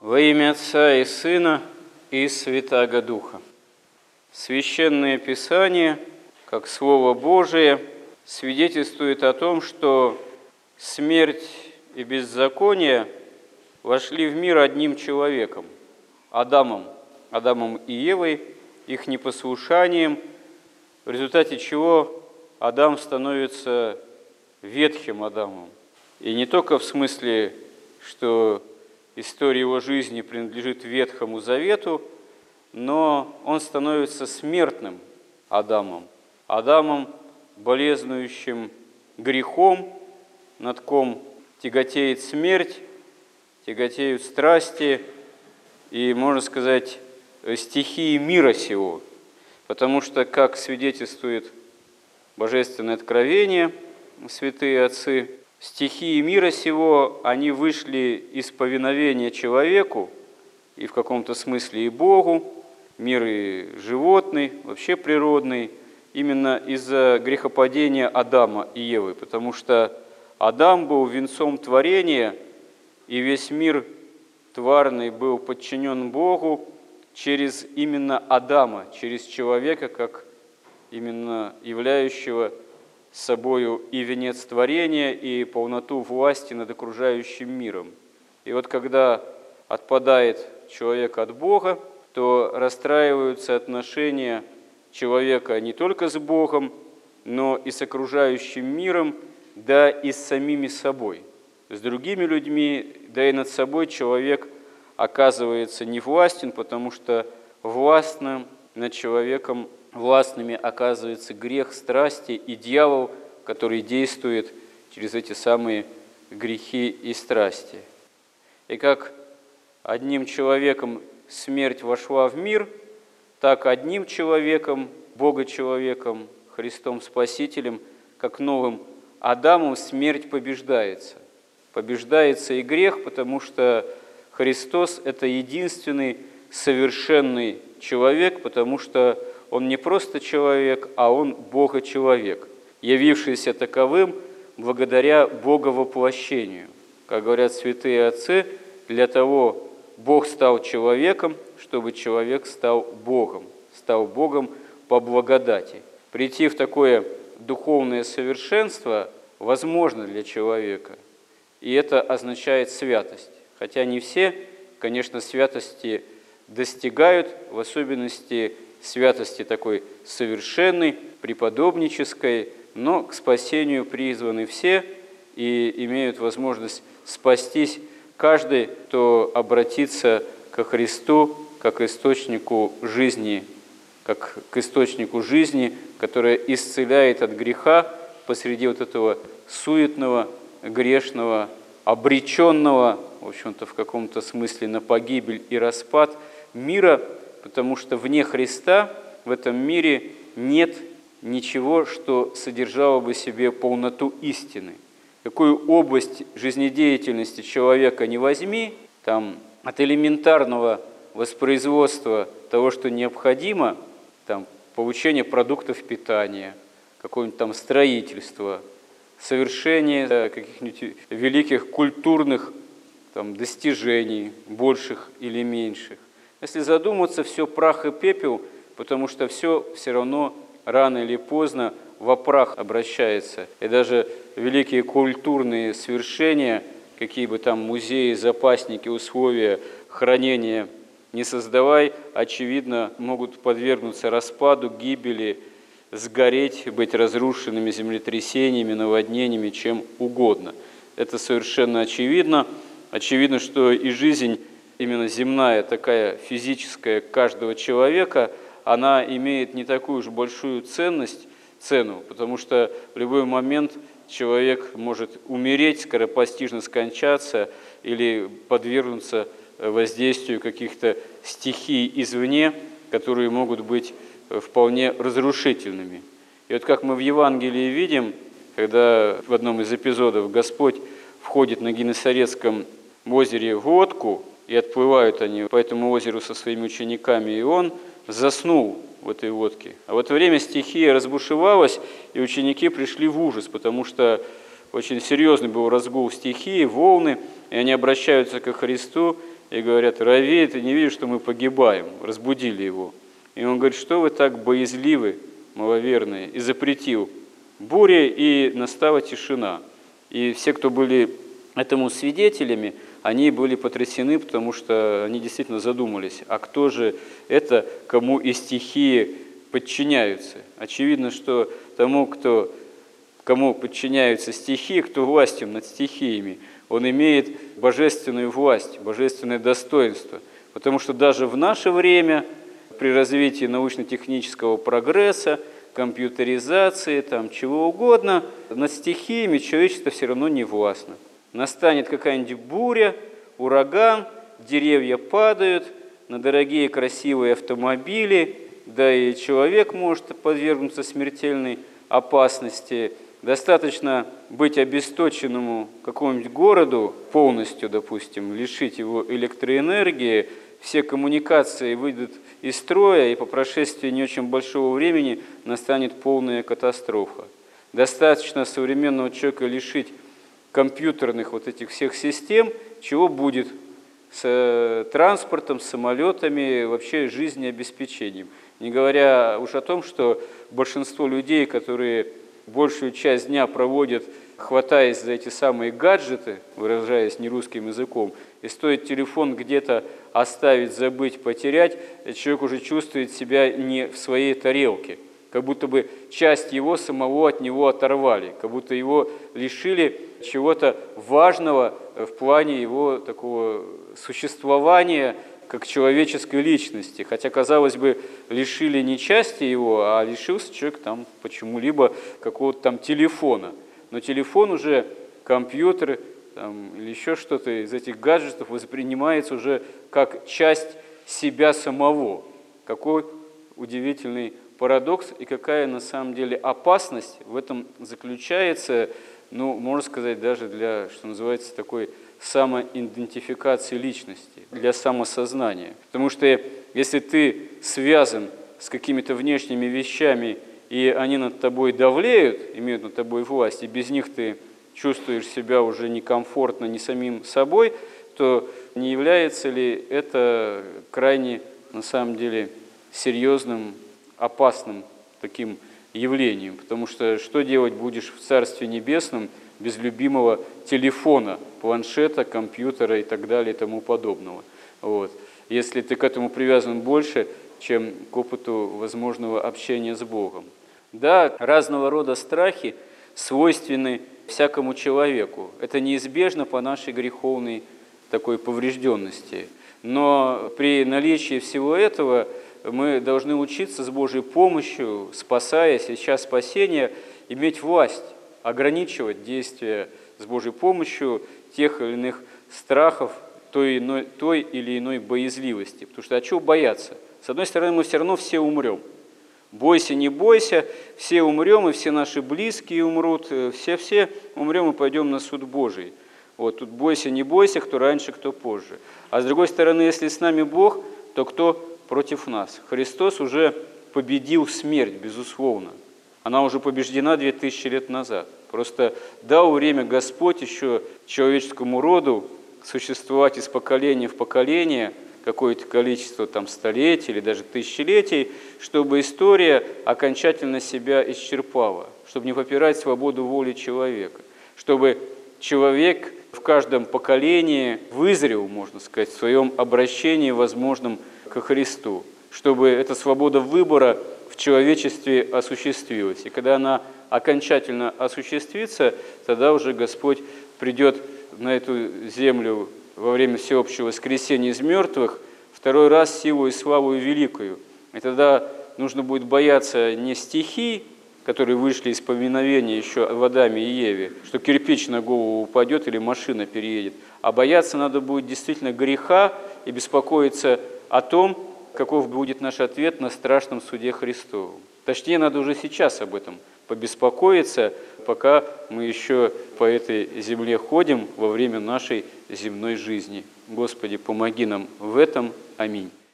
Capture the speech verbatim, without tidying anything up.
Во имя Отца и Сына и Святаго Духа. Священное Писание, как Слово Божие, свидетельствует о том, что смерть и беззаконие вошли в мир одним человеком – Адамом, Адамом и Евой, их непослушанием, в результате чего Адам становится ветхим Адамом. И не только в смысле, что история его жизни принадлежит Ветхому Завету, но он становится смертным Адамом, Адамом, болезнующим грехом, над ком тяготеет смерть, тяготеют страсти и, можно сказать, стихии мира сего. Потому что, как свидетельствует Божественное откровение, святые отцы, стихии мира сего, они вышли из повиновения человеку, и в каком-то смысле и Богу, мир и животный, вообще природный, именно из-за грехопадения Адама и Евы, потому что Адам был венцом творения, и весь мир тварный был подчинен Богу через именно Адама, через человека, как именно являющего собою и венец творения, и полноту власти над окружающим миром. И вот когда отпадает человек от Бога, то расстраиваются отношения человека не только с Богом, но и с окружающим миром, да и с самими собой. С другими людьми, да и над собой человек оказывается невластен, потому что властным над человеком властными оказывается грех, страсти и дьявол, который действует через эти самые грехи и страсти. И как одним человеком смерть вошла в мир, так одним человеком, Бога-человеком, Христом Спасителем, как новым Адамом, смерть побеждается. Побеждается и грех, потому что Христос – это единственный совершенный человек, потому что Он не просто человек, а Он Бога-человек, явившийся таковым благодаря Боговоплощению. Как говорят святые отцы, для того Бог стал человеком, чтобы человек стал Богом, стал Богом по благодати. Прийти в такое духовное совершенство возможно для человека, и это означает святость. Хотя не все, конечно, святости достигают, в особенности святости такой совершенной, преподобнической, но к спасению призваны все и имеют возможность спастись каждый, кто обратится ко Христу как источнику жизни, как к источнику жизни, которая исцеляет от греха посреди вот этого суетного, грешного, обреченного, в общем-то, в каком-то смысле на погибель и распад мира, потому что вне Христа в этом мире нет ничего, что содержало бы в себе полноту истины. Какую область жизнедеятельности человека не возьми, там, от элементарного воспроизводства того, что необходимо, там, получение продуктов питания, какое-нибудь там строительство, совершение каких-нибудь великих культурных там, достижений, больших или меньших. Если задуматься, все прах и пепел, потому что все все равно рано или поздно во прах обращается. И даже великие культурные свершения, какие бы там музеи, запасники, условия хранения не создавай, очевидно, могут подвергнуться распаду, гибели, сгореть, быть разрушенными землетрясениями, наводнениями, чем угодно. Это совершенно очевидно. Очевидно, что и жизнь именно земная, такая физическая каждого человека, она имеет не такую уж большую ценность, цену, потому что в любой момент человек может умереть, скоропостижно скончаться или подвергнуться воздействию каких-то стихий извне, которые могут быть вполне разрушительными. И вот как мы в Евангелии видим, когда в одном из эпизодов Господь входит на Генесарецком озере в лодку, и отплывают они по этому озеру со своими учениками, и он заснул в этой лодке. А в это время стихия разбушевалась, и ученики пришли в ужас, потому что очень серьезный был разгул стихии, волны, и они обращаются ко Христу и говорят: «Раввей, ты не видишь, что мы погибаем?» Разбудили его. И он говорит: «Что вы так боязливы, маловерные?» И запретил: буря, и настала тишина. И все, кто были этому свидетелями, они были потрясены, потому что они действительно задумались, а кто же это, кому и стихии подчиняются? Очевидно, что тому, кто, кому подчиняются стихии, кто властен над стихиями, он имеет божественную власть, божественное достоинство. Потому что даже в наше время, при развитии научно-технического прогресса, компьютеризации, там, чего угодно, над стихиями человечество все равно не властно. Настанет какая-нибудь буря, ураган, деревья падают на дорогие красивые автомобили, да и человек может подвергнуться смертельной опасности. Достаточно быть обесточенному какому-нибудь городу полностью, допустим, лишить его электроэнергии, все коммуникации выйдут из строя, и по прошествии не очень большого времени настанет полная катастрофа. Достаточно современного человека лишить компьютерных вот этих всех систем, чего будет с транспортом, с самолетами, вообще жизнеобеспечением. Не говоря уж о том, что большинство людей, которые большую часть дня проводят, хватаясь за эти самые гаджеты, выражаясь нерусским языком, и стоит телефон где-то оставить, забыть, потерять, человек уже чувствует себя не в своей тарелке, как будто бы часть его самого от него оторвали, как будто его лишили чего-то важного в плане его такого существования как человеческой личности. Хотя, казалось бы, лишили не части его, а лишился человек там почему-либо какого-то там телефона. Но телефон уже, компьютер там, или еще что-то из этих гаджетов воспринимается уже как часть себя самого. Какой удивительный парадокс и какая на самом деле опасность в этом заключается, ну, можно сказать, даже для, что называется, такой самоидентификации личности, для самосознания. Потому что если ты связан с какими-то внешними вещами, и они над тобой давлеют, имеют над тобой власть, и без них ты чувствуешь себя уже некомфортно ни самим собой, то не является ли это крайне, на самом деле, серьезным, опасным таким явлением? Потому что что делать будешь в Царстве Небесном без любимого телефона, планшета, компьютера и так далее и тому подобного? Вот. Если ты к этому привязан больше, чем к опыту возможного общения с Богом. Да, разного рода страхи свойственны всякому человеку. Это неизбежно по нашей греховной такой поврежденности. Но при наличии всего этого мы должны учиться с Божьей помощью, спасаясь, ища спасения, иметь власть, ограничивать действия с Божьей помощью тех или иных страхов, той, иной, той или иной боязливости. Потому что а чего бояться? С одной стороны, мы все равно все умрем. Бойся, не бойся, все умрем, и все наши близкие умрут, все-все умрем и пойдем на суд Божий. Вот тут бойся, не бойся, кто раньше, кто позже. А с другой стороны, если с нами Бог, то кто против нас? Христос уже победил смерть, безусловно. Она уже побеждена две тысячи лет назад. Просто дал время Господь еще человеческому роду существовать из поколения в поколение, какое-то количество там, столетий или даже тысячелетий, чтобы история окончательно себя исчерпала, чтобы не попирать свободу воли человека, чтобы человек в каждом поколении вызрел, можно сказать, в своем обращении возможном ко Христу, чтобы эта свобода выбора в человечестве осуществилась. И когда она окончательно осуществится, тогда уже Господь придет на эту землю во время всеобщего воскресения из мертвых второй раз силу и славу великую. И тогда нужно будет бояться не стихий, которые вышли из поминовения еще в Адаме и Еве, что кирпич на голову упадет или машина переедет, а бояться надо будет действительно греха и беспокоиться о том, каков будет наш ответ на страшном суде Христовом. Точнее, надо уже сейчас об этом побеспокоиться, пока мы еще по этой земле ходим во время нашей земной жизни. Господи, помоги нам в этом. Аминь.